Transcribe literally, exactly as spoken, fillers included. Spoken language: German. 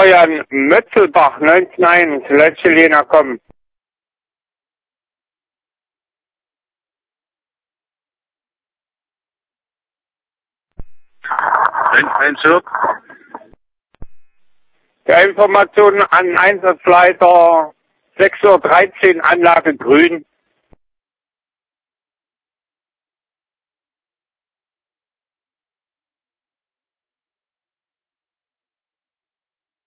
Florian Mötzelbach, neunzehn eins, letzte Lena kommen. Ein Zug. Der Information an Einsatzleiter sechs Uhr dreizehn, Anlage grün.